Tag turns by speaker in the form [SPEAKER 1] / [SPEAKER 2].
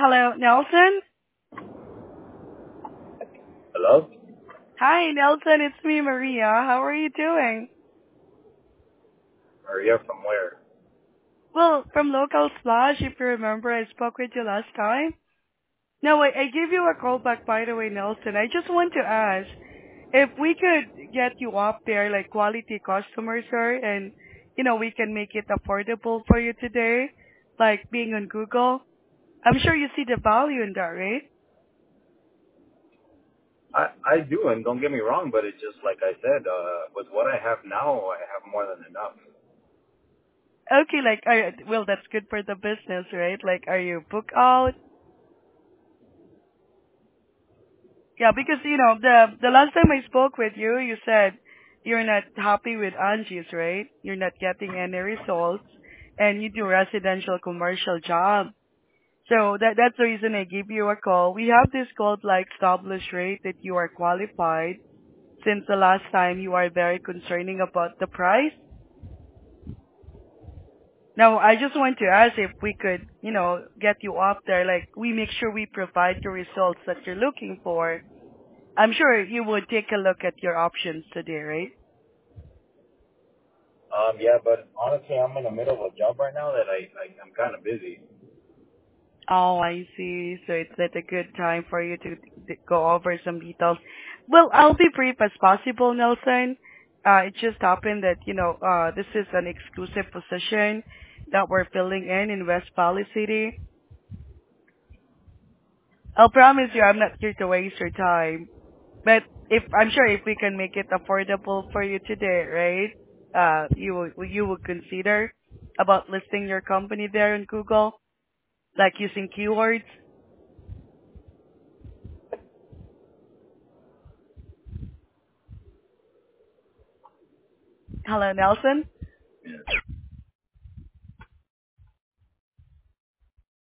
[SPEAKER 1] Hello, Nelson.
[SPEAKER 2] Hello?
[SPEAKER 1] Hi, Nelson. It's me, Maria. How are you doing?
[SPEAKER 2] Maria from where?
[SPEAKER 1] Well, from Local Splash, if you remember, I spoke with you last time. No, I gave you a call back, by the way, Nelson. I just want to ask if we could get you up there, like quality customer, sir, and we can make it affordable for you today, like being on Google. I'm sure you see the value in that, right?
[SPEAKER 2] I do, and don't get me wrong, but it's just like I said, with what I have now, I have more than enough.
[SPEAKER 1] Okay, like, well, that's good for the business, right? Like, are you booked out? Yeah, because the last time I spoke with you, you said you're not happy with Angie's, right? You're not getting any results, and you do residential commercial job. So that's the reason I gave you a call. We have this called like established rate that you are qualified since the last time you are very concerning about the price. Now, I just want to ask if we could, get you up there, like we make sure we provide the results that you're looking for. I'm sure you would take a look at your options today, right?
[SPEAKER 2] Yeah, but honestly, I'm in the middle of a job right now that I'm kind of busy.
[SPEAKER 1] Oh, I see. So it's not a good time for you to go over some details. Well, I'll be brief as possible, Nelson. It just happened that, this is an exclusive position that we're filling in West Valley City. I'll promise you I'm not here to waste your time. But if I'm sure if we can make it affordable for you today, right? You would consider about listing your company there in Google, like using keywords. Hello, Nelson.